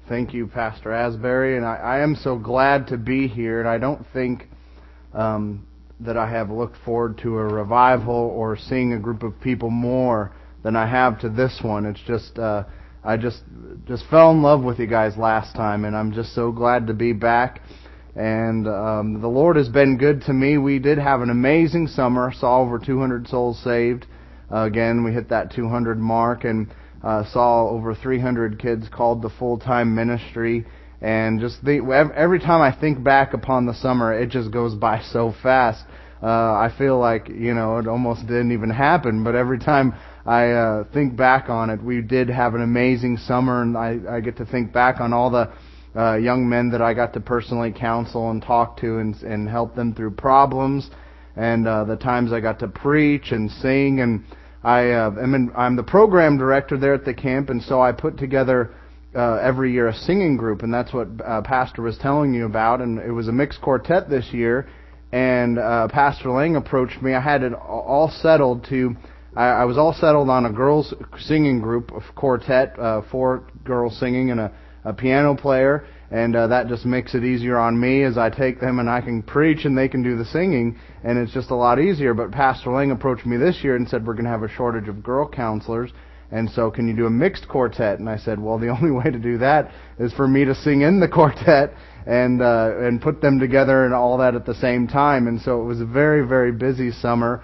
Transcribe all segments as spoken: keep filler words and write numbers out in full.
Thank you, Pastor Asbury, and I, I am so glad to be here, and I don't think um, that I have looked forward to a revival or seeing a group of people more than I have to this one. It's just, uh, I just just fell in love with you guys last time, and I'm just so glad to be back. And um, the Lord has been good to me. We did have an amazing summer, saw over two hundred souls saved. Uh, again, we hit that two hundred mark, and Uh, saw over three hundred kids called to full-time ministry, and just the, every time I think back upon the summer, it just goes by so fast. Uh, I feel like, you know, it almost didn't even happen, but every time I uh, think back on it, we did have an amazing summer, and I, I get to think back on all the uh, young men that I got to personally counsel and talk to and, and help them through problems, and uh, the times I got to preach and sing. And I uh, am in, I'm the program director there at the camp, and so I put together uh, every year a singing group, and that's what uh, Pastor was telling you about. And it was a mixed quartet this year, and uh, Pastor Lang approached me. I had it all settled to, I, I was all settled on a girls singing group, of quartet, uh, four girls singing and a, a piano player, and uh, that just makes it easier on me as I take them and I can preach and they can do the singing, and it's just a lot easier. But Pastor Lang approached me this year and said, we're going to have a shortage of girl counselors, and so can you do a mixed quartet? And I said, well, the only way to do that is for me to sing in the quartet and uh, and put them together and all that at the same time. And so it was a very, very busy summer.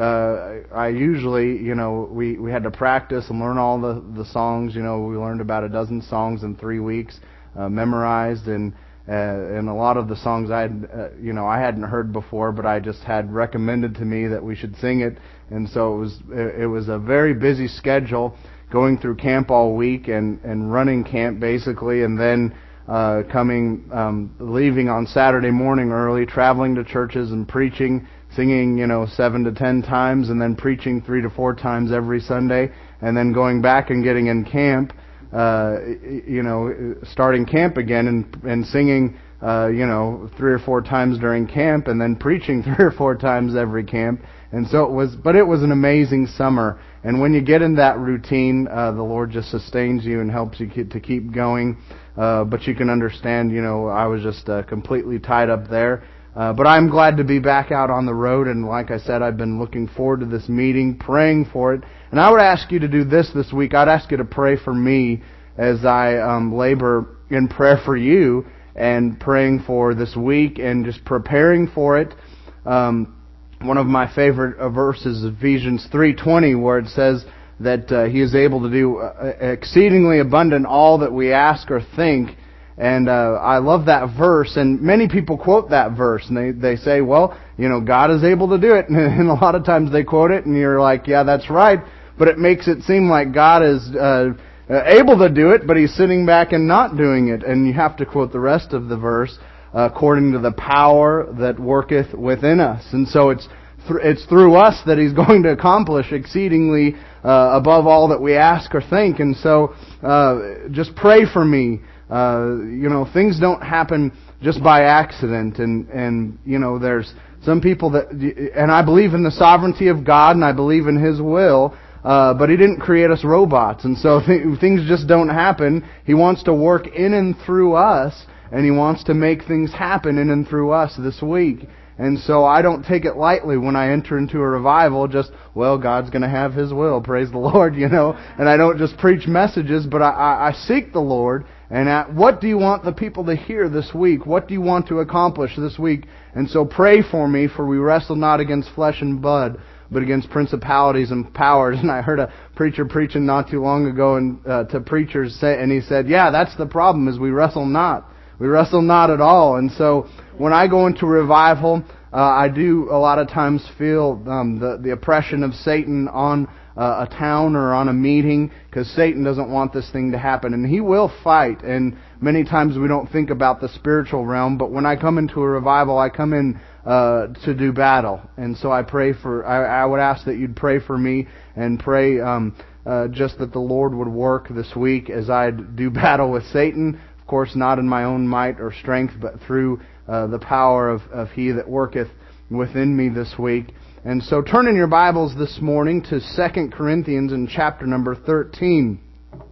Uh, I usually, you know, we, we had to practice and learn all the, the songs. You know, we learned about a dozen songs in three weeks. Uh, memorized, and uh, and a lot of the songs I had, uh, you know, I hadn't heard before, but I just had recommended to me that we should sing it, and so it was it, it was a very busy schedule, going through camp all week and and running camp basically, and then uh, coming um, leaving on Saturday morning early, traveling to churches and preaching, singing, you know, seven to ten times, and then preaching three to four times every Sunday, and then going back and getting in camp. Uh, you know, starting camp again and and singing, uh, you know, three or four times during camp, and then preaching three or four times every camp. And so it was, but it was an amazing summer. And when you get in that routine, uh, the Lord just sustains you and helps you keep, to keep going. Uh, but you can understand, you know, I was just uh, completely tied up there. Uh, but I'm glad to be back out on the road, and like I said, I've been looking forward to this meeting, praying for it. And I would ask you to do this this week. I'd ask you to pray for me as I um, labor in prayer for you and praying for this week and just preparing for it. Um, one of my favorite uh, verses is Ephesians three twenty, where it says that uh, He is able to do uh, exceedingly abundant all that we ask or think. And uh, I love that verse, and many people quote that verse, and they, they say, well, you know, God is able to do it, and a lot of times they quote it, and you're like, yeah, that's right, but it makes it seem like God is uh, able to do it, but He's sitting back and not doing it, and you have to quote the rest of the verse, uh, according to the power that worketh within us. And so it's th- it's through us that He's going to accomplish exceedingly uh, above all that we ask or think, and so uh, just pray for me. Uh, you know, things don't happen just by accident, and, and, you know, there's some people that, and I believe in the sovereignty of God, and I believe in His will, uh, but He didn't create us robots, and so th- things just don't happen. He wants to work in and through us, and He wants to make things happen in and through us this week. And so I don't take it lightly when I enter into a revival, just, well, God's going to have His will, praise the Lord, you know. And I don't just preach messages, but I, I, I seek the Lord. And at, what do you want the people to hear this week? What do you want to accomplish this week? And so pray for me, for we wrestle not against flesh and blood, but against principalities and powers. And I heard a preacher preaching not too long ago and uh, to preachers, say, and he said, yeah, that's the problem, is we wrestle not. We wrestle not at all. And so when I go into revival, uh, I do a lot of times feel um, the, the oppression of Satan on uh, a town or on a meeting, because Satan doesn't want this thing to happen. And he will fight. And many times we don't think about the spiritual realm. But when I come into a revival, I come in uh, to do battle. And so I pray for, I, I would ask that you'd pray for me and pray um, uh, just that the Lord would work this week as I do battle with Satan. Of course, not in my own might or strength, but through uh, the power of, of He that worketh within me this week. And so turn in your Bibles this morning to Second Corinthians in chapter number thirteen.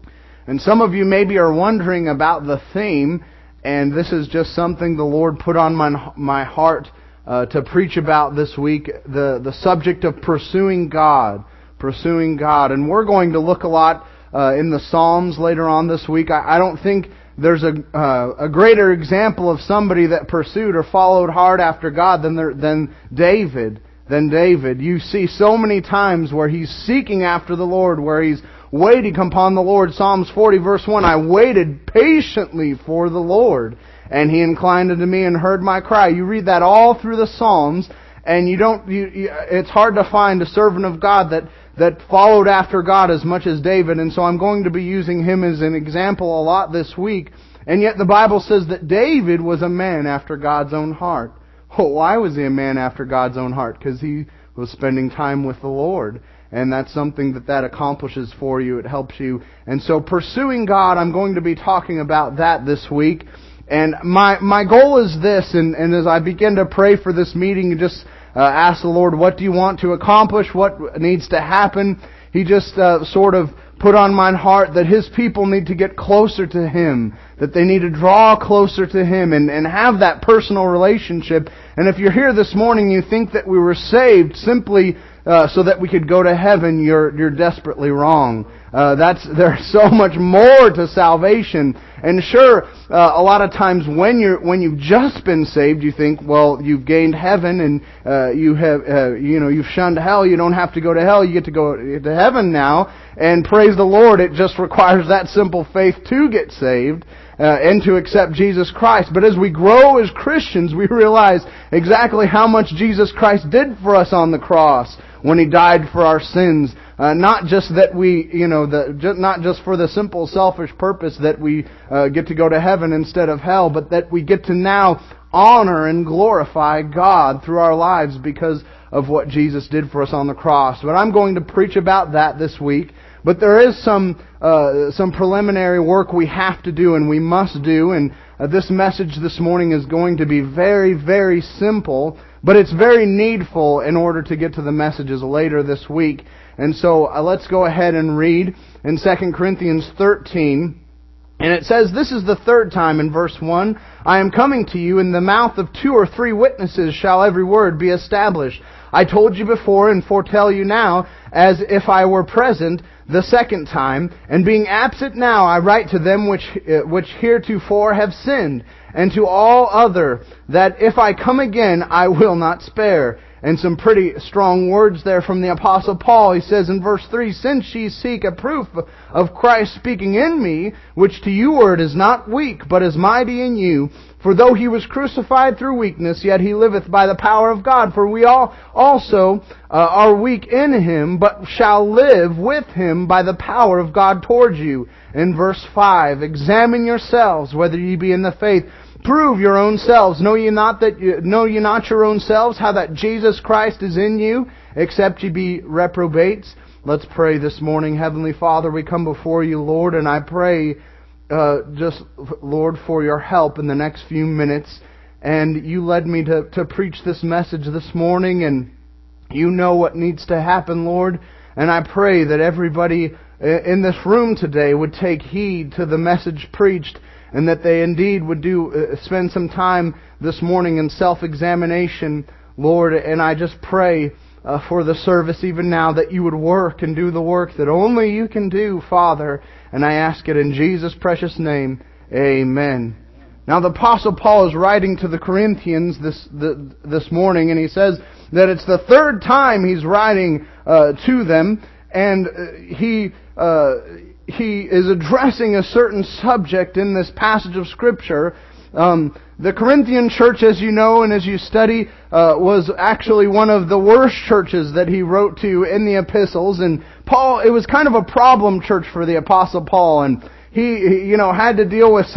And some of you maybe are wondering about the theme, and this is just something the Lord put on my, my heart uh, to preach about this week, the, the subject of pursuing God. Pursuing God. And we're going to look a lot uh, in the Psalms later on this week. I, I don't think there's a uh, a greater example of somebody that pursued or followed hard after God than there, than David. Than David. You see so many times where he's seeking after the Lord, where he's waiting upon the Lord. Psalms forty verse one, I waited patiently for the Lord, and He inclined unto me and heard my cry. You read that all through the Psalms, and you don't. You, you, it's hard to find a servant of God that that followed after God as much as David, and so I'm going to be using him as an example a lot this week. And yet the Bible says that David was a man after God's own heart. Well, why was he a man after God's own heart? Because he was spending time with the Lord. And that's something that that accomplishes for you. It helps you. And so pursuing God, I'm going to be talking about that this week. And my my goal is this, and, and as I begin to pray for this meeting, you just uh, ask the Lord, what do you want to accomplish? What needs to happen? He just uh, sort of put on my heart that His people need to get closer to Him, that they need to draw closer to Him and, and have that personal relationship. And if you're here this morning, you think that we were saved simply uh, so that we could go to heaven, you're you're desperately wrong. Uh, that's there's so much more to salvation. And sure, uh, a lot of times when you're when you've just been saved, you think, well, you've gained heaven and uh, you have uh, you know you've shunned hell. You don't have to go to hell. You get to go to heaven now. And praise the Lord, it just requires that simple faith to get saved. Uh, and to accept Jesus Christ. But as we grow as Christians, we realize exactly how much Jesus Christ did for us on the cross when He died for our sins. Uh, not just that we, you know, the, just, not just for the simple selfish purpose that we uh, get to go to heaven instead of hell, but that we get to now honor and glorify God through our lives because of what Jesus did for us on the cross. But I'm going to preach about that this week. But there is some uh, some preliminary work we have to do and we must do. And uh, this message this morning is going to be very, very simple. But it's very needful in order to get to the messages later this week. And so uh, let's go ahead and read in Second Corinthians thirteen. And it says, this is the third time in verse one, I am coming to you, in the mouth of two or three witnesses shall every word be established. I told you before and foretell you now, as if I were present the second time, and being absent now I write to them which uh, which heretofore have sinned, and to all other, that if I come again I will not spare. And some pretty strong words there from the Apostle Paul. He says in verse three, since ye seek a proof of Christ speaking in me, which to you word is not weak, but is mighty in you, for though He was crucified through weakness, yet He liveth by the power of God. For we all also uh, are weak in Him, but shall live with Him by the power of God towards you. In verse five, examine yourselves whether ye be in the faith. Prove your own selves. Know ye not that you, know ye not your own selves how that Jesus Christ is in you, except ye be reprobates? Let's pray this morning. Heavenly Father, we come before you, Lord, and I pray uh, just, Lord, for your help in the next few minutes. And you led me to, to preach this message this morning, and you know what needs to happen, Lord. And I pray that everybody in this room today would take heed to the message preached, and that they indeed would do uh, spend some time this morning in self-examination, Lord. And I just pray uh, for the service even now that you would work and do the work that only you can do, Father. And I ask it in Jesus' precious name. Amen. Now the Apostle Paul is writing to the Corinthians this the, this morning, and he says that it's the third time he's writing uh, to them, and uh, he... Uh, He is addressing a certain subject in this passage of Scripture. Um, the Corinthian church, as you know and as you study, uh, was actually one of the worst churches that he wrote to in the epistles. And Paul, it was kind of a problem church for the Apostle Paul. And he, you know, had to deal with some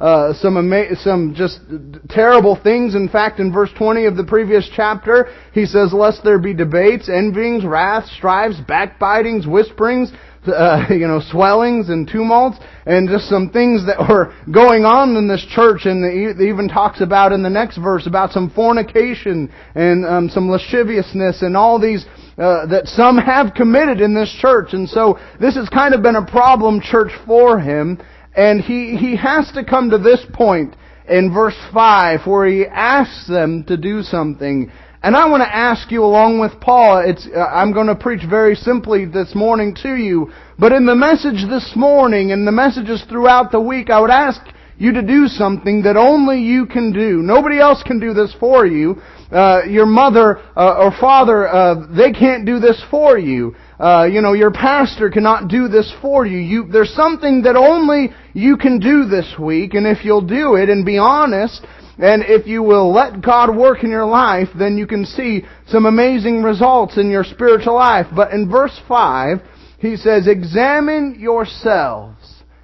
uh, some ama- some just terrible things. In fact, in verse twenty of the previous chapter, he says, "Lest there be debates, envyings, wrath, strifes, backbitings, whisperings, uh, you know, swellings and tumults," and just some things that were going on in this church. And it even talks about in the next verse about some fornication and um, some lasciviousness and all these uh, that some have committed in this church. And so this has kind of been a problem church for him. And he, he has to come to this point in verse five where he asks them to do something. And I want to ask you, along with Paul, it's, uh, I'm going to preach very simply this morning to you, but in the message this morning and the messages throughout the week, I would ask you to do something that only you can do. Nobody else can do this for you. Uh, your mother uh, or father, uh, they can't do this for you. Uh, you know, your pastor cannot do this for you. You. There's something that only you can do this week, and if you'll do it and be honest, and if you will let God work in your life, then you can see some amazing results in your spiritual life. But in verse five, he says, "Examine yourselves.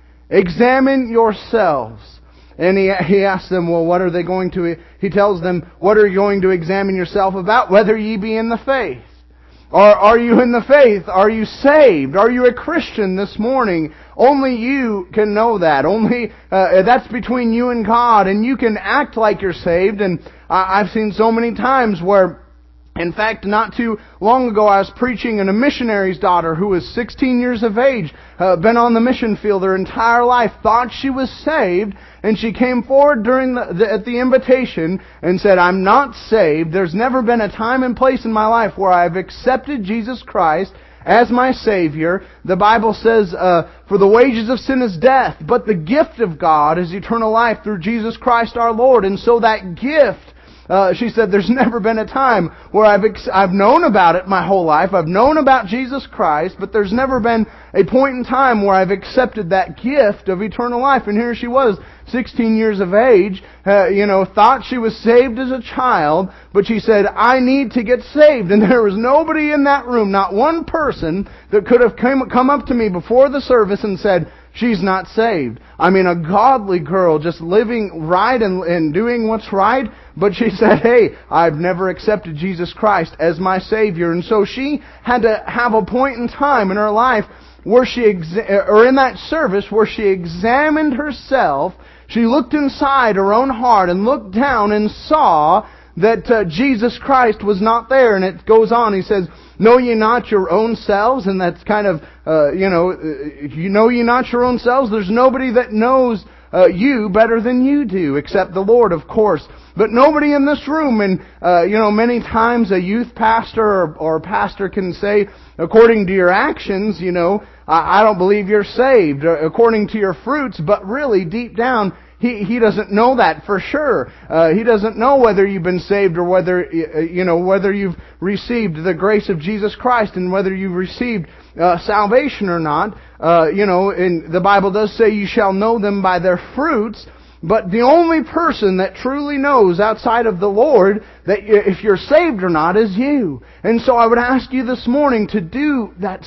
Examine yourselves." And he he asks them, well, what are they going to... He tells them, what are you going to examine yourself about? Whether ye be in the faith. Or are you in the faith? Are you saved? Are you a Christian this morning? Only you can know that. Only uh, that's between you and God. And you can act like you're saved. And I've seen so many times where, in fact, not too long ago, I was preaching, and a missionary's daughter who was sixteen years of age, uh, been on the mission field her entire life, thought she was saved, and she came forward during the, the, at the invitation and said, "I'm not saved. There's never been a time and place in my life where I've accepted Jesus Christ as my Savior. The Bible says, uh, for the wages of sin is death, but the gift of God is eternal life through Jesus Christ our Lord." And so that gift, Uh, she said, there's never been a time where I've ex- I've known about it my whole life. I've known about Jesus Christ, but there's never been a point in time where I've accepted that gift of eternal life. And here she was, sixteen years of age, uh, you know, thought she was saved as a child, but she said, I need to get saved. And there was nobody in that room, not one person, that could have come, come up to me before the service and said, she's not saved. I mean, a godly girl just living right and, and doing what's right. But she said, hey, I've never accepted Jesus Christ as my Savior. And so she had to have a point in time in her life where she, exa- or in that service, where she examined herself. She looked inside her own heart and looked down and saw that uh, Jesus Christ was not there. And it goes on, he says, know ye not your own selves? And that's kind of, uh, you know, uh, you know ye not your own selves? There's nobody that knows uh, you better than you do, except the Lord, of course. But nobody in this room, and, uh, you know, many times a youth pastor or, or a pastor can say, according to your actions, you know, I, I don't believe you're saved, according to your fruits, but really, deep down, He he doesn't know that for sure. Uh, he doesn't know whether you've been saved or whether, you know, whether you've received the grace of Jesus Christ and whether you've received uh, salvation or not. Uh, you know, and the Bible does say you shall know them by their fruits. But the only person that truly knows outside of the Lord that if you're saved or not is you. And so I would ask you this morning to do that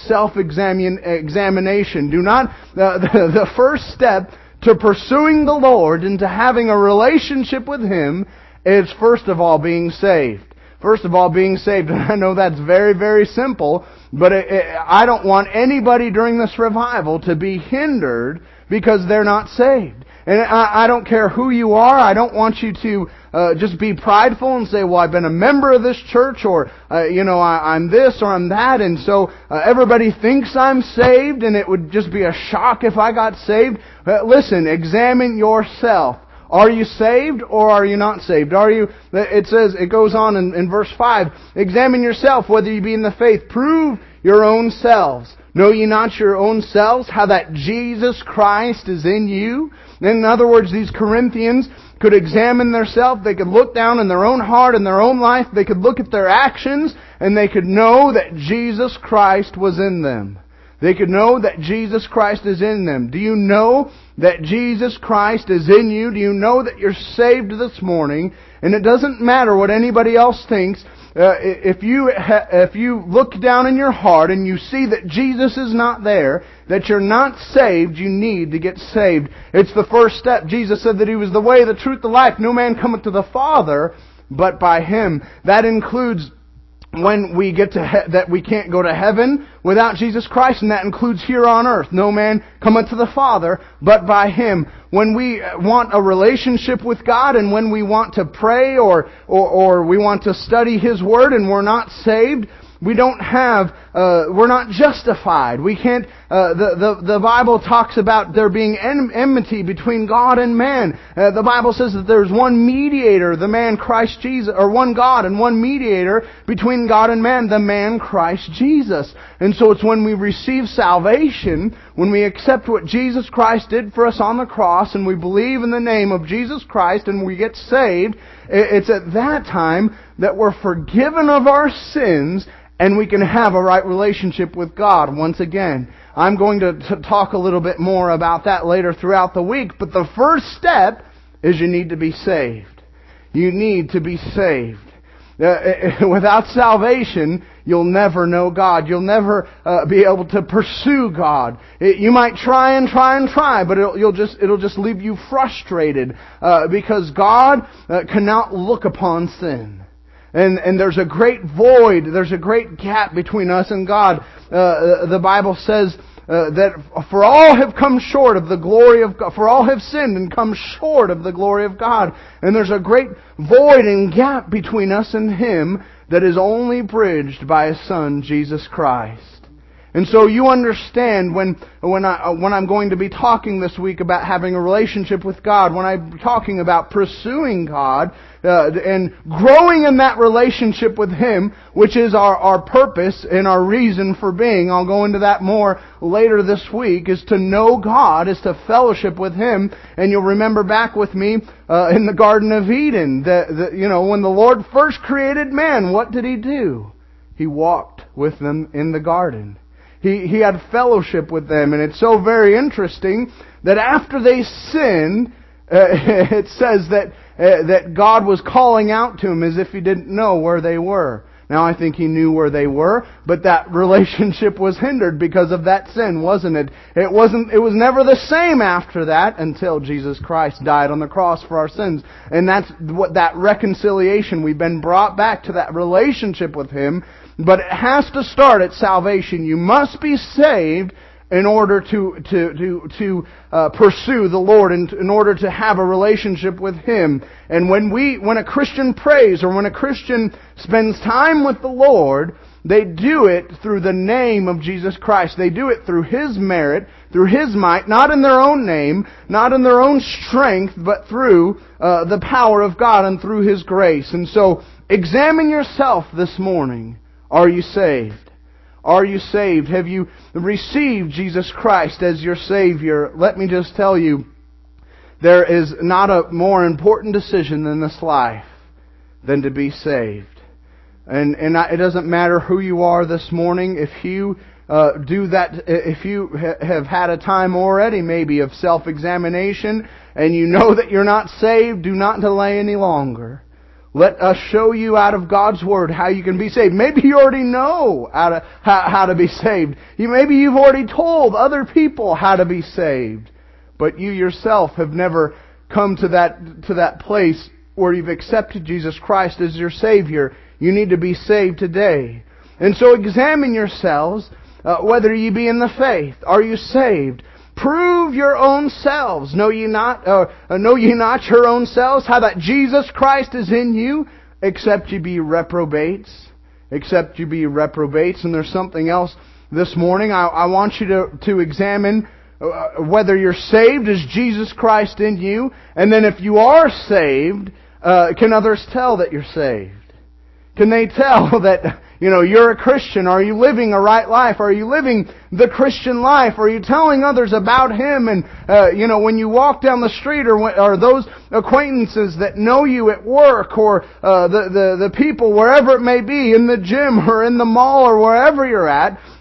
self-examination. Do not, uh, the, the first step to pursuing the Lord and to having a relationship with Him is first of all being saved. First of all being saved. And I know that's very, very simple, but it, it, I don't want anybody during this revival to be hindered because they're not saved. And I, I don't care who you are. I don't want you to uh, just be prideful and say, well, I've been a member of this church, or, uh, you know, I, I'm this or I'm that, and so uh, everybody thinks I'm saved, and it would just be a shock if I got saved. Uh, listen, examine yourself. Are you saved or are you not saved? Are you, it says, it goes on in, in verse five, examine yourself whether you be in the faith. Prove your own selves. Know ye not your own selves how that Jesus Christ is in you? In other words, these Corinthians could examine themselves. They could look down in their own heart and their own life. They could look at their actions and they could know that Jesus Christ was in them. They could know that Jesus Christ is in them. Do you know that Jesus Christ is in you? Do you know that you're saved this morning? And it doesn't matter what anybody else thinks. uh, if you ha- if you look down in your heart and you see that Jesus is not there, that you're not saved, you need to get saved. It's the first step. Jesus said that He was the way, the truth, the life. No man cometh to the Father but by Him. That includes when we get to he- that we can't go to heaven without Jesus Christ, and that includes here on earth. No man cometh to the Father but by Him. When we want a relationship with God, and when we want to pray or or, or we want to study His Word, and we're not saved, we don't have, uh, we're not justified. We can't, uh, the, the, the Bible talks about there being en- enmity between God and man. Uh, the Bible says that there's one mediator, the man Christ Jesus, or one God and one mediator between God and man, the man Christ Jesus. And so it's when we receive salvation, when we accept what Jesus Christ did for us on the cross, and we believe in the name of Jesus Christ, and we get saved, it's at that time that we're forgiven of our sins, and we can have a right relationship with God once again. I'm going to, to talk a little bit more about that later throughout the week, but the first step is you need to be saved. You need to be saved. Uh, without salvation, you'll never know God. You'll never uh, be able to pursue God. It, you might try and try and try, but it'll, you'll just, it'll just leave you frustrated uh, because God uh, cannot look upon sin. And, and there's a great void, there's a great gap between us and God. Uh, the Bible says uh, that for all have come short of the glory of God, for all have sinned and come short of the glory of God. And there's a great void and gap between us and Him that is only bridged by His Son, Jesus Christ. And so you understand when when I when I'm going to be talking this week about having a relationship with God, when I'm talking about pursuing God uh, and growing in that relationship with Him, which is our, our purpose and our reason for being. I'll go into that more later this week, is to know God, is to fellowship with Him. And you'll remember back with me uh, in the Garden of Eden, that, that you know when the Lord first created man, what did He do? He walked with them in the garden. He he had fellowship with them, and it's so very interesting that after they sinned, uh, it says that uh, that God was calling out to them as if He didn't know where they were. Now I think He knew where they were, but that relationship was hindered because of that sin, wasn't it? It wasn't. It was never the same after that until Jesus Christ died on the cross for our sins, and that's what that reconciliation. We've been brought back to that relationship with Him. But it has to start at salvation. You must be saved in order to to to to uh, pursue the Lord, and in order to have a relationship with Him. And when we when a Christian prays, or when a Christian spends time with the Lord, they do it through the name of Jesus Christ. They do it through His merit, through His might, not in their own name, not in their own strength, but through uh, the power of God and through His grace. And so, examine yourself this morning. Are you saved? Are you saved? Have you received Jesus Christ as your Savior? Let me just tell you, there is not a more important decision in this life than to be saved. And and it doesn't matter who you are this morning. If you uh, do that, if you ha- have had a time already maybe of self-examination and you know that you're not saved, do not delay any longer. Let us show you out of God's Word how you can be saved. Maybe you already know how to, how, how to be saved. You, maybe you've already told other people how to be saved. But you yourself have never come to that, to that place where you've accepted Jesus Christ as your Savior. You need to be saved today. And so examine yourselves, uh, whether ye be in the faith. Are you saved? Prove your own selves. Know ye not, uh, know ye not your own selves, how that Jesus Christ is in you, except ye be reprobates. Except ye be reprobates. And there's something else this morning. I, I want you to, to examine uh, whether you're saved. Is Jesus Christ in you? And then if you are saved, uh, can others tell that you're saved? Can they tell that, you know, you're a Christian? Are you living a right life? Are you living the Christian life? Are you telling others about Him? And, uh, you know, when you walk down the street, or, or those acquaintances that know you at work, or uh, the, the, the people, wherever it may be, in the gym or in the mall or wherever you're at,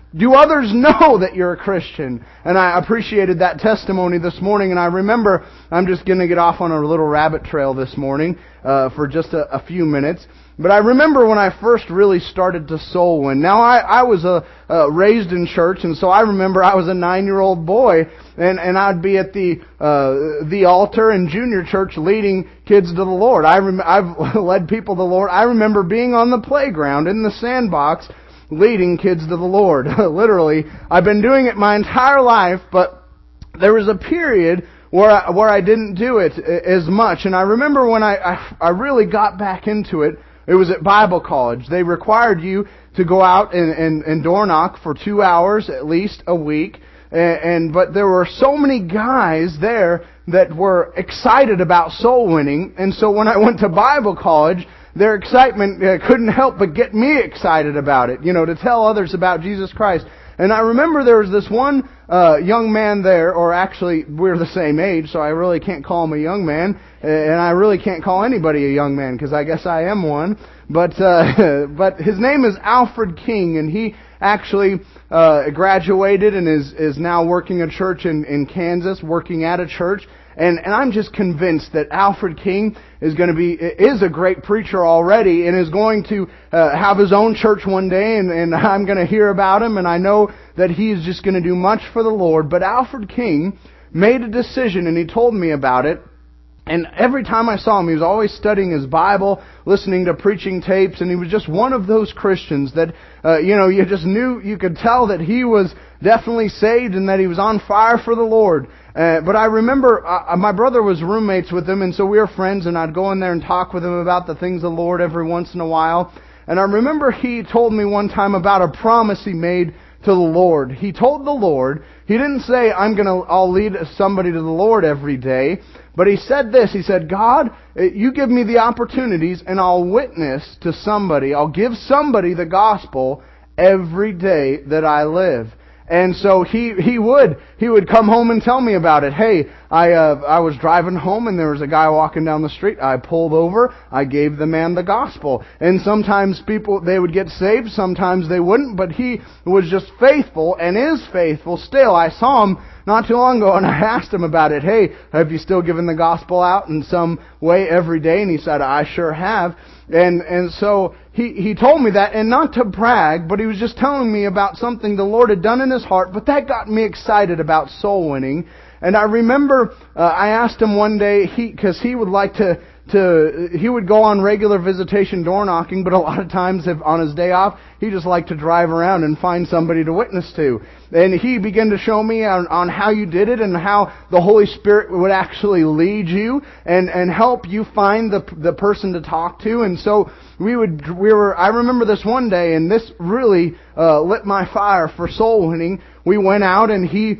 Do others know that you're a Christian? And I appreciated that testimony this morning. And I remember, I'm just going to get off on a little rabbit trail this morning uh, for just a, a few minutes. But I remember when I first really started to soul win. Now, I, I was uh, uh, raised in church, and so I remember I was a nine-year-old boy, and, and I'd be at the uh, the altar in junior church leading kids to the Lord. I rem- I've led people to the Lord. I remember being on the playground in the sandbox leading kids to the Lord. Literally, I've been doing it my entire life, but there was a period where I, where I didn't do it as much. And I remember when I, I, I really got back into it, it was at Bible college. They required you to go out and, and, and door knock for two hours at least a week. And, and but there were so many guys there that were excited about soul winning. And so when I went to Bible college, their excitement uh, couldn't help but get me excited about it, you know, to tell others about Jesus Christ. And I remember there was this one uh, young man there, or actually we're the same age, so I really can't call him a young man, and I really can't call anybody a young man, because I guess I am one. But uh, but his name is Alfred King, and he actually uh, graduated and is is now working a church in, in Kansas, working at a church. And, and I'm just convinced that Alfred King is going to be, is a great preacher already, and is going to uh, have his own church one day, and, and I'm going to hear about him, and I know that he is just going to do much for the Lord. But Alfred King made a decision, and he told me about it. And every time I saw him, he was always studying his Bible, listening to preaching tapes, and he was just one of those Christians that, uh, you know, you just knew, you could tell that he was definitely saved and that he was on fire for the Lord. Uh, but I remember uh, my brother was roommates with him, and so we were friends, and I'd go in there and talk with him about the things of the Lord every once in a while. And I remember he told me one time about a promise he made to the Lord. He told the Lord, he didn't say, I'm gonna, I'll lead somebody to the Lord every day, but he said this, he said, God, you give me the opportunities and I'll witness to somebody, I'll give somebody the gospel every day that I live. And so he he would he would come home and tell me about it. Hey, I uh, I was driving home and there was a guy walking down the street. I pulled over. I gave the man the gospel. And sometimes people, they would get saved. Sometimes they wouldn't. But he was just faithful and is faithful still. I saw him not too long ago and I asked him about it. Hey, have you still given the gospel out in some way every day? And he said, I sure have. And and so he, he told me that, and not to brag, but he was just telling me about something the Lord had done in his heart, but that got me excited about soul winning. And I remember uh, I asked him one day, he because he would like to, to, he would go on regular visitation door knocking, but a lot of times if on his day off, he just liked to drive around and find somebody to witness to. And he began to show me on, on how you did it and how the Holy Spirit would actually lead you and, and help you find the the person to talk to. And so we would we were I remember this one day, and this really uh, lit my fire for soul winning. We went out and he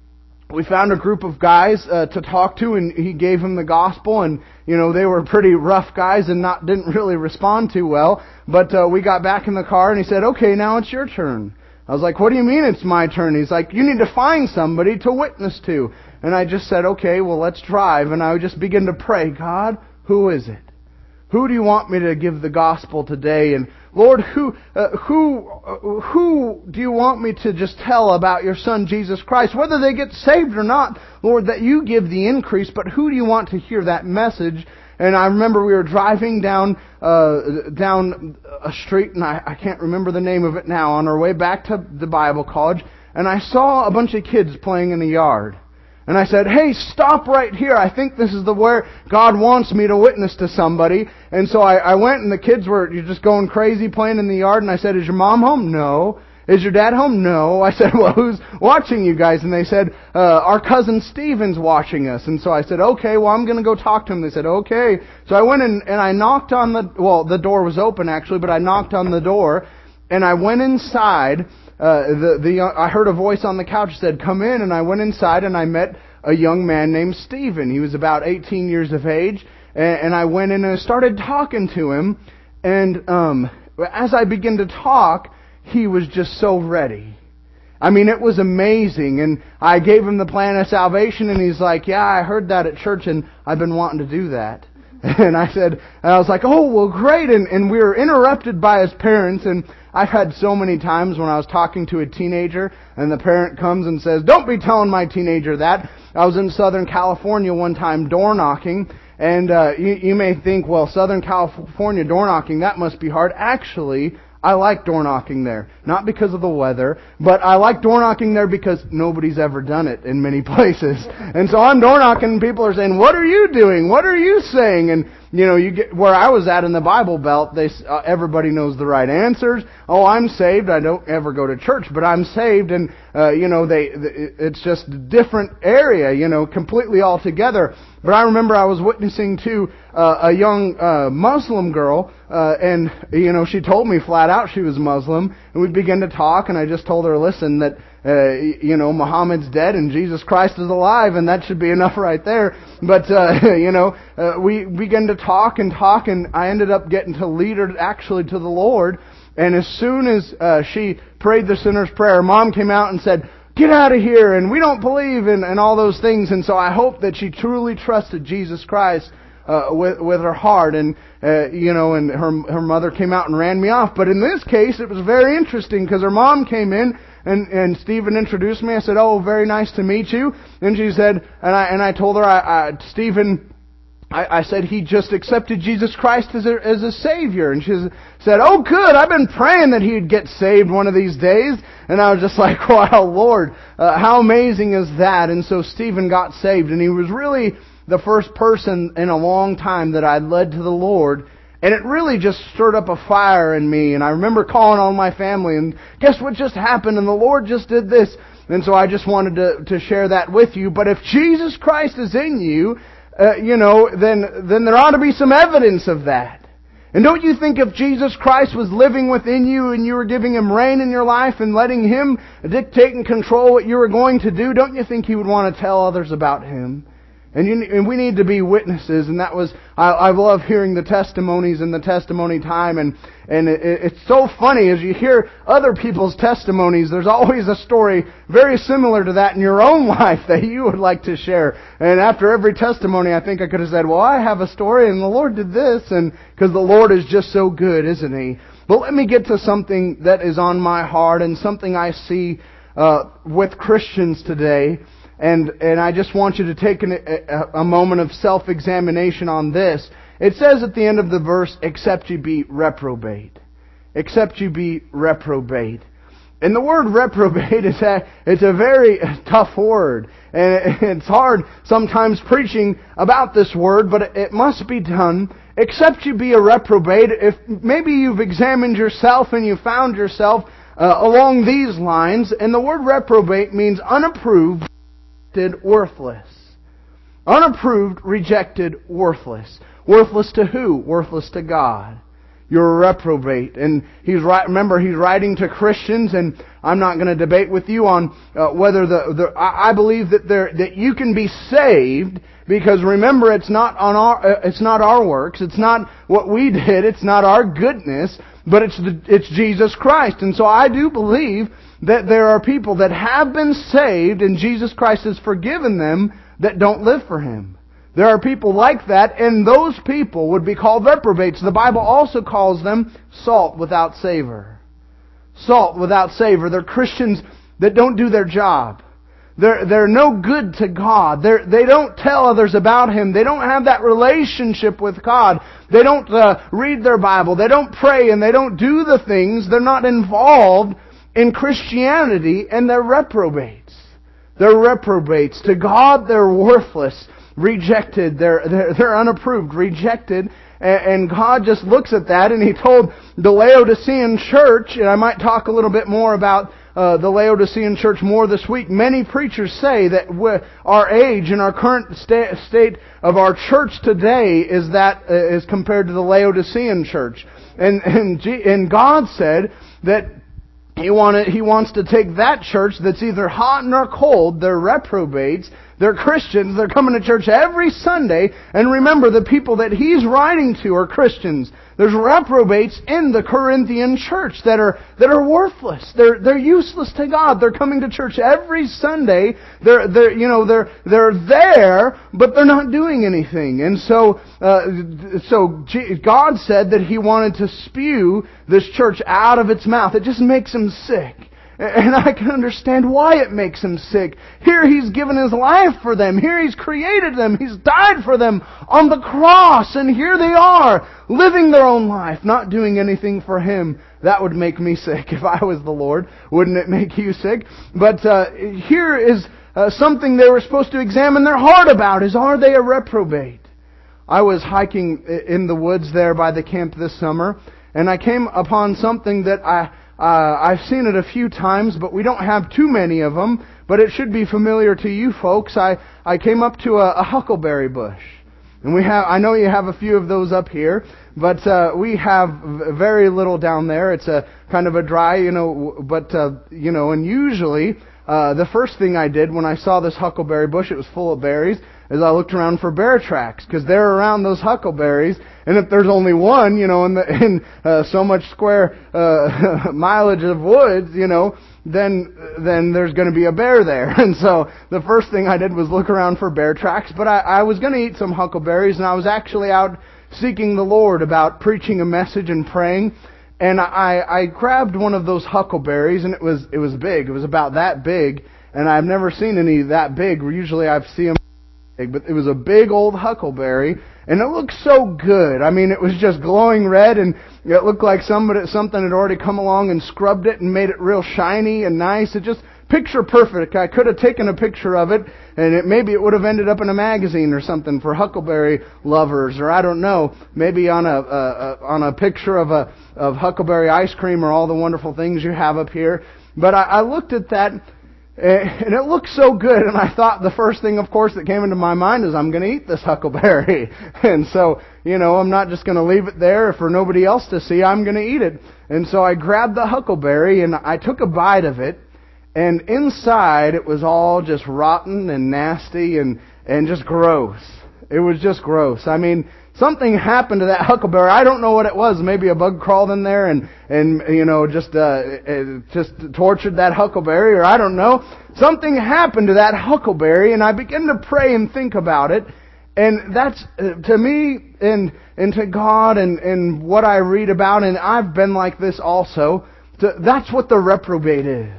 we found a group of guys uh, to talk to, and he gave them the gospel, and you know they were pretty rough guys and not didn't really respond too well. But uh, we got back in the car, and he said, "Okay, now it's your turn." I was like, "What do you mean it's my turn?" He's like, "You need to find somebody to witness to." And I just said, "Okay, well let's drive." And I would just begin to pray, God, who is it? Who do you want me to give the gospel today? And Lord, who, uh, who, uh, who do you want me to just tell about your Son, Jesus Christ? Whether they get saved or not, Lord, that you give the increase, but who do you want to hear that message? And I remember we were driving down, uh, down a street, and I, I can't remember the name of it now, on our way back to the Bible college, and I saw a bunch of kids playing in the yard. And I said, hey, stop right here. I think this is the where God wants me to witness to somebody. And so I, I went, and the kids were you're just going crazy playing in the yard. And I said, is your mom home? No. Is your dad home? No. I said, well, who's watching you guys? And they said, uh, our cousin Stephen's watching us. And so I said, okay, well, I'm going to go talk to him. They said, okay. So I went in, and I knocked on the, well, the door was open actually, but I knocked on the door, and I went inside. Uh, the, the, I heard a voice on the couch said, come in, and I went inside and I met a young man named Stephen. He was about eighteen years of age, and, and I went in and started talking to him, and um, as I began to talk, he was just so ready. I mean, it was amazing, and I gave him the plan of salvation, and he's like, yeah, I heard that at church, and I've been wanting to do that. And I said, and I was like, oh, well, great. And, and we were interrupted by his parents. And I've had so many times when I was talking to a teenager and the parent comes and says, don't be telling my teenager that. I was in Southern California one time door knocking. And uh, you, you may think, well, Southern California door knocking, that must be hard. Actually, I like door knocking there. Not because of the weather, but I like door knocking there because nobody's ever done it in many places. And so I'm door knocking and people are saying, what are you doing? What are you saying? And, you know, you get where I was at in the Bible Belt, they uh, everybody knows the right answers. Oh, I'm saved. I don't ever go to church, but I'm saved. And, uh, you know, they, it's just a different area, you know, completely all together. But I remember I was witnessing to uh, a young uh, Muslim girl, uh, and, you know, she told me flat out she was Muslim, and we began to talk, and I just told her, listen, that, uh, you know, Muhammad's dead and Jesus Christ is alive, and that should be enough right there. But, uh, you know, uh, we began to talk and talk, and I ended up getting to lead her actually to the Lord, and as soon as uh, she prayed the sinner's prayer, Mom came out and said, get out of here, and we don't believe in and all those things. And so I hope that she truly trusted Jesus Christ uh, with with her heart, and uh, you know, and her her mother came out and ran me off. But in this case, it was very interesting because her mom came in and and Stephen introduced me. I said, "Oh, very nice to meet you." And she said, and I and I told her, I, I Stephen. I, I said he just accepted Jesus Christ as a, as a Savior. And she said, oh good, I've been praying that he'd get saved one of these days. And I was just like, wow, Lord, uh, how amazing is that? And so Stephen got saved, and he was really the first person in a long time that I'd led to the Lord. And it really just stirred up a fire in me. And I remember calling on my family, and guess what just happened? And the Lord just did this. And so I just wanted to, to share that with you. But if Jesus Christ is in you, Uh, you know, then then there ought to be some evidence of that. And don't you think if Jesus Christ was living within you and you were giving Him reign in your life and letting Him dictate and control what you were going to do, don't you think He would want to tell others about Him? And, you, and we need to be witnesses, and that was, I, I love hearing the testimonies and the testimony time, and, and it, it's so funny, as you hear other people's testimonies, there's always a story very similar to that in your own life that you would like to share. And after every testimony, I think I could have said, well, I have a story, and the Lord did this, and because the Lord is just so good, isn't He? But let me get to something that is on my heart, and something I see uh, with Christians today. And and I just want you to take an, a, a moment of self-examination on this. It says at the end of the verse, except you be reprobate. Except you be reprobate. And the word reprobate is a, it's a very tough word. And it's hard sometimes preaching about this word, but it must be done. Except you be a reprobate. If maybe you've examined yourself and you found yourself uh, along these lines. And the word reprobate means unapproved, worthless. Unapproved, rejected, worthless. Worthless to who? Worthless to God. You're a reprobate. And he's right. Remember, he's writing to Christians, and I'm not going to debate with you on uh, whether the, the. I believe that there that you can be saved, because remember, it's not on our. Uh, it's not our works. It's not what we did. It's not our goodness. But it's the, it's Jesus Christ. And so I do believe that there are people that have been saved and Jesus Christ has forgiven them that don't live for Him. There are people like that, and those people would be called reprobates. The Bible also calls them salt without savor. Salt without savor. They're Christians that don't do their job. They're, they're no good to God. They're, they don't tell others about Him. They don't have that relationship with God. They don't uh, read their Bible. They don't pray, and they don't do the things. They're not involved in Christianity, and they're reprobates. They're reprobates. To God, they're worthless, rejected. They're, they're, they're unapproved, rejected. And God just looks at that, and He told the Laodicean church, and I might talk a little bit more about uh, the Laodicean church more this week. Many preachers say that our age and our current sta- state of our church today is that uh, is compared to the Laodicean church. And and, G- and God said that He wanted, He wants to take that church that's either hot nor cold, they're reprobates, They're Christians. They're coming to church every Sunday. And remember, the people that he's writing to are Christians. There's reprobates in the Corinthian church that are that are worthless. They're they're useless to God. They're coming to church every Sunday. They're they're you know they're they're there, but they're not doing anything. And so uh, so God said that He wanted to spew this church out of its mouth. It just makes Him sick. And I can understand why it makes Him sick. Here He's given His life for them. Here He's created them. He's died for them on the cross. And here they are, living their own life, not doing anything for Him. That would make me sick if I was the Lord. Wouldn't it make you sick? But uh, here is uh, something they were supposed to examine their heart about, is are they a reprobate? I was hiking in the woods there by the camp this summer, and I came upon something that I... Uh, I've seen it a few times, but we don't have too many of them. But it should be familiar to you folks. I, I came up to a, a huckleberry bush. And we have, I know you have a few of those up here, but uh, we have very little down there. It's a kind of a dry, you know, but, uh, you know, and usually uh, the first thing I did when I saw this huckleberry bush, it was full of berries, is I looked around for bear tracks, because they're around those huckleberries, and if there's only one, you know, in, the, in uh, so much square uh, mileage of woods, you know, then then there's going to be a bear there. And so the first thing I did was look around for bear tracks, but I, I was going to eat some huckleberries, and I was actually out seeking the Lord about preaching a message and praying, and I, I grabbed one of those huckleberries, and it was it was big. It was about that big, and I've never seen any that big. Usually I've seen them big, but it was a big old huckleberry, and it looked so good. I mean, it was just glowing red, and it looked like somebody something had already come along and scrubbed it and made it real shiny and nice. It just picture perfect. I could have taken a picture of it, and it, maybe it would have ended up in a magazine or something for huckleberry lovers, or I don't know, maybe on a, a, a on a picture of a of huckleberry ice cream or all the wonderful things you have up here. But I, I looked at that, and it looked so good, and I thought the first thing, of course, that came into my mind is I'm going to eat this huckleberry. And so, you know, I'm not just going to leave it there for nobody else to see. I'm going to eat it. And so I grabbed the huckleberry, and I took a bite of it, and inside it was all just rotten and nasty and, and just gross. It was just gross. I mean, something happened to that huckleberry. I don't know what it was. Maybe a bug crawled in there and, and you know, just uh, just tortured that huckleberry, or I don't know. Something happened to that huckleberry, and I began to pray and think about it. And that's, uh, to me, and, and to God, and, and what I read about, and I've been like this also, to, that's what the reprobate is.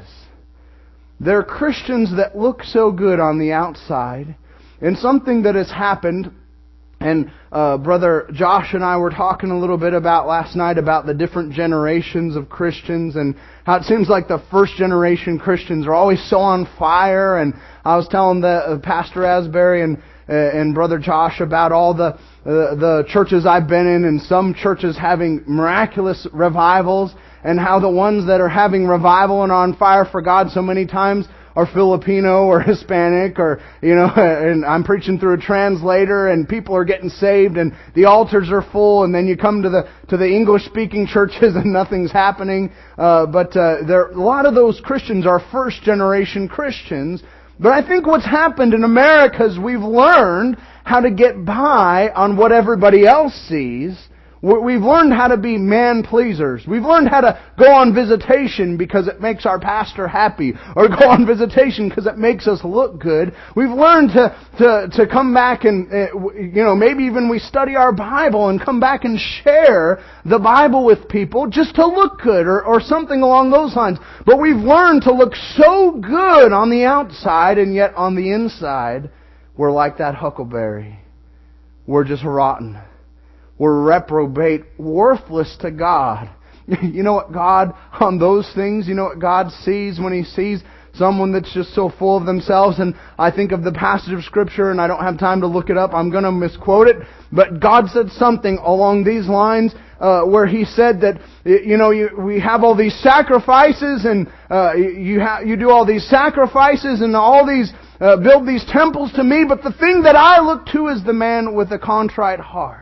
They're Christians that look so good on the outside, and something that has happened. And uh, Brother Josh and I were talking a little bit about last night about the different generations of Christians, and how it seems like the first generation Christians are always so on fire. And I was telling the uh, Pastor Asbury and uh, and Brother Josh about all the uh, the churches I've been in, and some churches having miraculous revivals, and how the ones that are having revival and on fire for God so many times or Filipino or Hispanic, or, you know, and I'm preaching through a translator, and people are getting saved, and the altars are full, and then you come to the to the English-speaking churches and nothing's happening. Uh, but uh, there, a lot of those Christians are first-generation Christians. But I think what's happened in America is we've learned how to get by on what everybody else sees. We've learned how to be man-pleasers. We've learned how to go on visitation because it makes our pastor happy, or go on visitation because it makes us look good. We've learned to to to come back and, you know, maybe even we study our Bible and come back and share the Bible with people just to look good, or, or something along those lines. But we've learned to look so good on the outside, and yet on the inside, we're like that huckleberry. We're just rotten. We're reprobate, worthless to God. You know what God, on those things, you know what God sees when He sees someone that's just so full of themselves? And I think of the passage of Scripture, and I don't have time to look it up. I'm going to misquote it. But God said something along these lines, uh, where He said that, you know, you, we have all these sacrifices, and uh, you, ha- you do all these sacrifices, and all these, uh, build these temples to me, but the thing that I look to is the man with a contrite heart.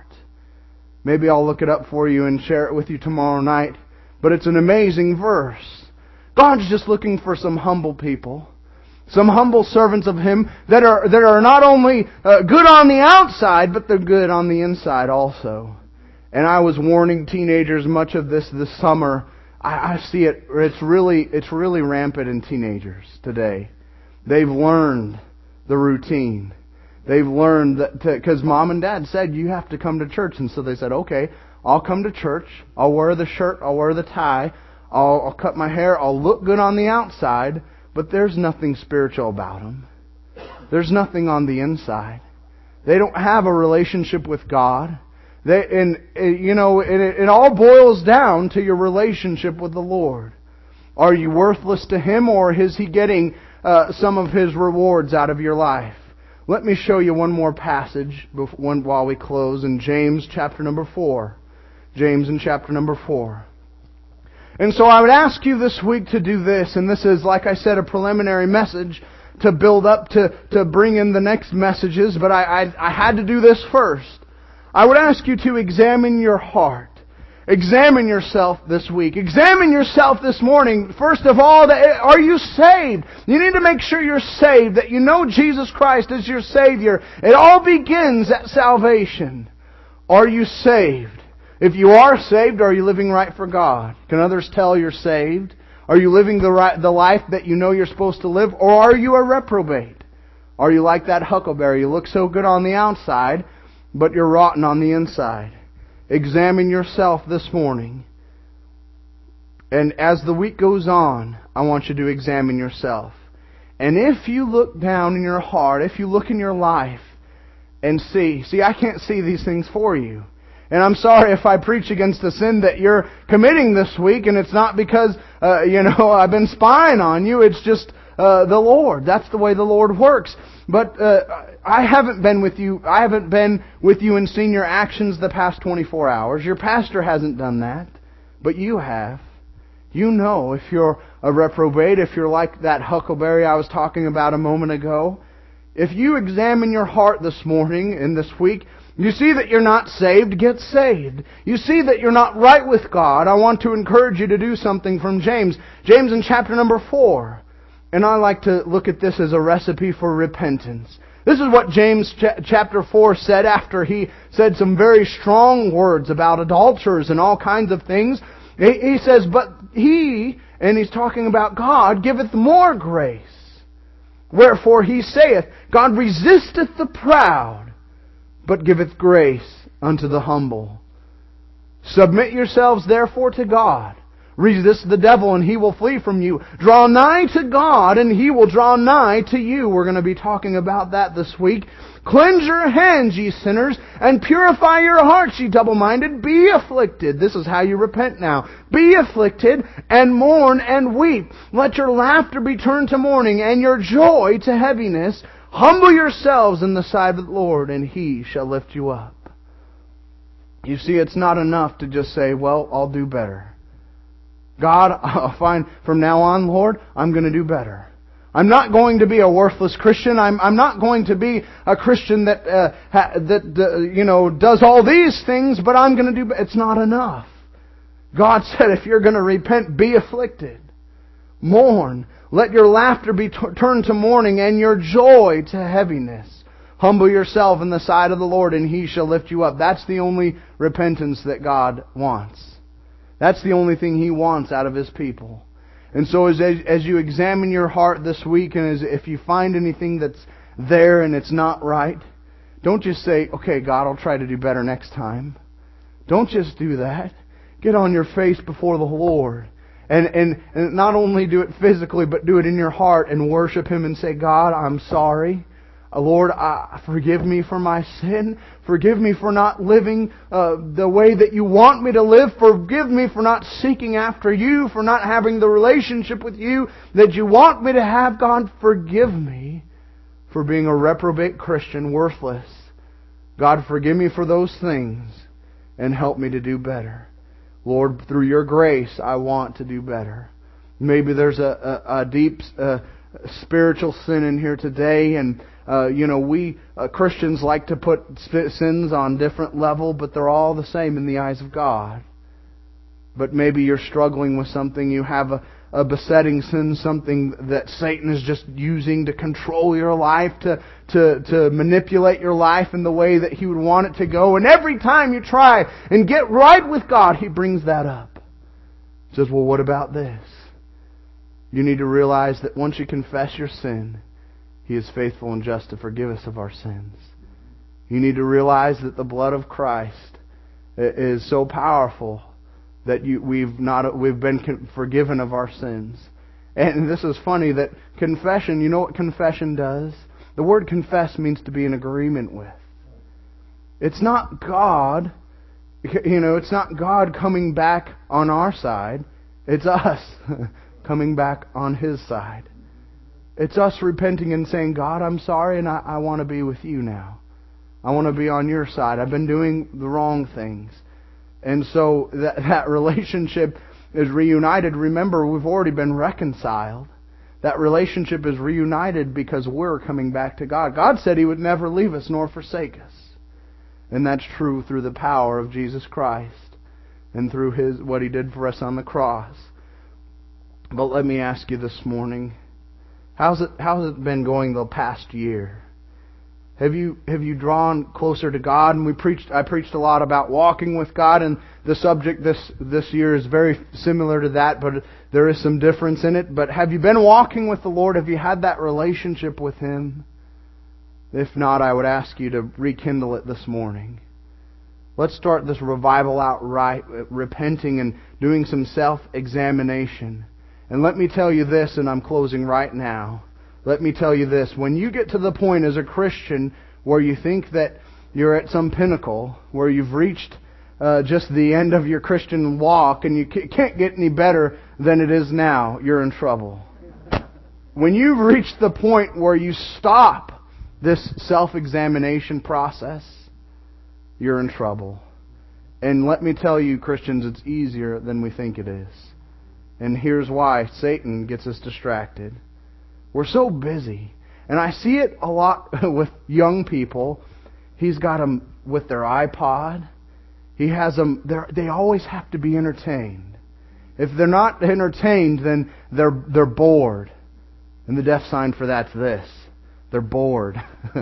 Maybe I'll look it up for you and share it with you tomorrow night. But it's an amazing verse. God's just looking for some humble people. Some humble servants of Him that are that are not only uh, good on the outside, but they're good on the inside also. And I was warning teenagers much of this this summer. I, I see it. It's really it's really rampant in teenagers today. They've learned the routine. They've learned that because mom and dad said you have to come to church, and so they said, okay, I'll come to church. I'll wear the shirt. I'll wear the tie. I'll, I'll cut my hair. I'll look good on the outside. But there's nothing spiritual about them. There's nothing on the inside. They don't have a relationship with God. They, and you know, it, it all boils down to your relationship with the Lord. Are you worthless to Him, or is He getting uh, some of His rewards out of your life? Let me show you one more passage before, while we close in James chapter number four. James in chapter number four. And so I would ask you this week to do this, and this is, like I said, a preliminary message to build up to, to bring in the next messages, but I, I, I had to do this first. I would ask you to examine your heart. Examine yourself this week. Examine yourself this morning. First of all, are you saved? You need to make sure you're saved, that you know Jesus Christ as your Savior. It all begins at salvation. Are you saved? If you are saved, are you living right for God? Can others tell you're saved? Are you living the right, the life that you know you're supposed to live? Or are you a reprobate? Are you like that huckleberry? You look so good on the outside, but you're rotten on the inside. Examine yourself this morning. And as the week goes on, I want you to examine yourself. And if you look down in your heart, if you look in your life and see, see, I can't see these things for you. And I'm sorry if I preach against the sin that you're committing this week, and it's not because, uh, you know, I've been spying on you. It's just uh, the Lord. That's the way the Lord works. But uh, I haven't been with you. I haven't been with you and seen your actions the past twenty-four hours. Your pastor hasn't done that, but you have. You know if you're a reprobate, if you're like that huckleberry I was talking about a moment ago. If you examine your heart this morning and this week, you see that you're not saved, get saved. You see that you're not right with God, I want to encourage you to do something from James. James in chapter number four. And I like to look at this as a recipe for repentance. This is what James ch- chapter four said after he said some very strong words about adulterers and all kinds of things. He, he says, but He, and He's talking about God, giveth more grace. Wherefore He saith, God resisteth the proud, but giveth grace unto the humble. Submit yourselves therefore to God. Resist the devil and he will flee from you. Draw nigh to God and He will draw nigh to you. We're going to be talking about that this week. Cleanse your hands, ye sinners, and purify your hearts, ye double-minded. Be afflicted. This is how you repent now. Be afflicted and mourn and weep. Let your laughter be turned to mourning and your joy to heaviness. Humble yourselves in the sight of the Lord, and He shall lift you up. You see, it's not enough to just say, well, I'll do better. God, I'll find from now on, Lord, I'm going to do better. I'm not going to be a worthless Christian. I'm I'm not going to be a Christian that uh, ha, that uh, you know does all these things, but I'm going to do. It's not enough. God said, if you're going to repent, be afflicted, mourn. Let your laughter be t- turned to mourning, and your joy to heaviness. Humble yourself in the sight of the Lord, and He shall lift you up. That's the only repentance that God wants. That's the only thing He wants out of His people. And so as as you examine your heart this week, and as if you find anything that's there and it's not right, don't just say, okay, God, I'll try to do better next time. Don't just do that. Get on your face before the Lord. And, and, and not only do it physically, but do it in your heart and worship Him and say, God, I'm sorry. Lord, uh, forgive me for my sin. Forgive me for not living uh, the way that You want me to live. Forgive me for not seeking after You, for not having the relationship with You that You want me to have. God, forgive me for being a reprobate Christian, worthless. God, forgive me for those things and help me to do better. Lord, through Your grace, I want to do better. Maybe there's a, a, a deep uh, spiritual sin in here today, and Uh, you know, we uh, Christians like to put sins on different level, but they're all the same in the eyes of God. But maybe you're struggling with something. You have a, a besetting sin, something that Satan is just using to control your life, to, to, to manipulate your life in the way that he would want it to go. And every time you try and get right with God, he brings that up. He says, well, what about this? You need to realize that once you confess your sin, He is faithful and just to forgive us of our sins. You need to realize that the blood of Christ is so powerful that you, we've not we've been forgiven of our sins. And this is funny that confession, you know what confession does? The word confess means to be in agreement with. It's not God, you know, it's not God coming back on our side. It's us coming back on His side. It's us repenting and saying, God, I'm sorry and I, I want to be with you now. I want to be on your side. I've been doing the wrong things. And so that, that relationship is reunited. Remember, we've already been reconciled. That relationship is reunited because we're coming back to God. God said He would never leave us nor forsake us. And that's true through the power of Jesus Christ and through His what He did for us on the cross. But let me ask you this morning, how's it how's it been going the past year? Have you have you drawn closer to God? And we preached I preached a lot about walking with God, and the subject this this year is very similar to that, but there is some difference in it. But have you been walking with the Lord? Have you had that relationship with Him? If not, I would ask you to rekindle it this morning. Let's start this revival out right, repenting and doing some self-examination. And let me tell you this, and I'm closing right now. Let me tell you this. When you get to the point as a Christian where you think that you're at some pinnacle, where you've reached uh, just the end of your Christian walk and you can't get any better than it is now, you're in trouble. When you've reached the point where you stop this self-examination process, you're in trouble. And let me tell you, Christians, it's easier than we think it is. And here's why. Satan gets us distracted. We're so busy. And I see it a lot with young people. He's got them with their iPod. He has them, they always have to be entertained. If they're not entertained, then they're they're bored. And the deaf sign for that's this. They're bored.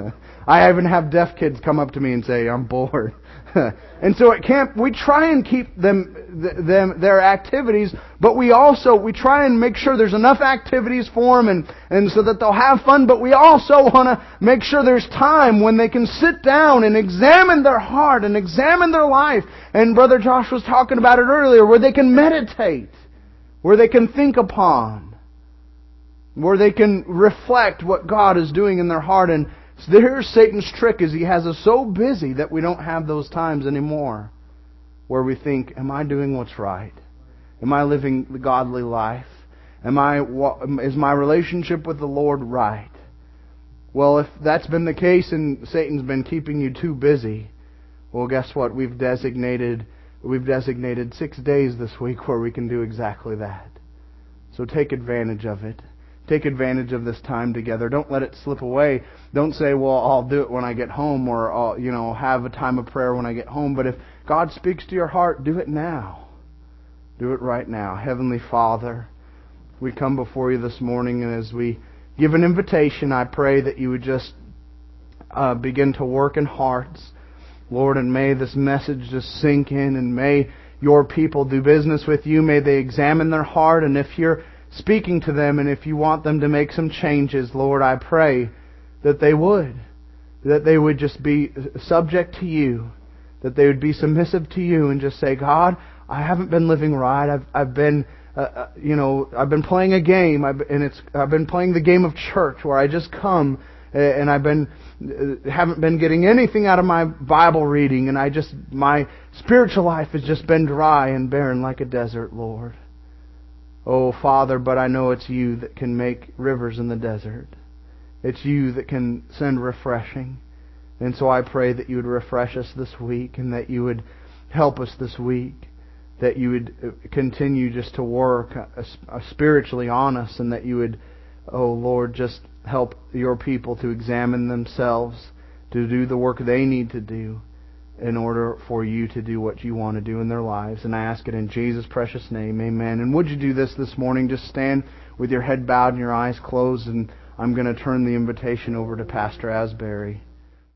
I even have deaf kids come up to me and say, I'm bored. And so at camp, we try and keep them, them their activities, but we also, we try and make sure there's enough activities for them and, and so that they'll have fun, but we also want to make sure there's time when they can sit down and examine their heart and examine their life. And Brother Josh was talking about it earlier, where they can meditate, where they can think upon, where they can reflect what God is doing in their heart. And here's Satan's trick, is he has us so busy that we don't have those times anymore where we think, am I doing what's right? Am I living the godly life? Am I is my relationship with the Lord right? Well, if that's been the case and Satan's been keeping you too busy, well, guess what? We've designated we've designated six days this week where we can do exactly that. So take advantage of it. Take advantage of this time together. Don't let it slip away. Don't say, well, I'll do it when I get home, or I'll, you know, have a time of prayer when I get home. But if God speaks to your heart, do it now. Do it right now. Heavenly Father, we come before you this morning, and as we give an invitation, I pray that you would just uh, begin to work in hearts. Lord, and may this message just sink in, and may your people do business with you. May they examine their heart, and if you're speaking to them, and if you want them to make some changes, Lord, I pray that they would. That they would just be subject to you. That they would be submissive to you and just say, God, I haven't been living right. I've I've been, uh, uh, you know, I've been playing a game, I've, and it's I've been playing the game of church where I just come uh, and I've been uh, haven't been getting anything out of my Bible reading, and I just my spiritual life has just been dry and barren like a desert, Lord. Oh, Father, but I know it's you that can make rivers in the desert. It's you that can send refreshing. And so I pray that you would refresh us this week, and that you would help us this week, that you would continue just to work spiritually on us, and that you would, oh Lord, just help your people to examine themselves, to do the work they need to do, in order for you to do what you want to do in their lives. And I ask it in Jesus' precious name. Amen. And would you do this this morning? Just stand with your head bowed and your eyes closed, and I'm going to turn the invitation over to Pastor Asbury.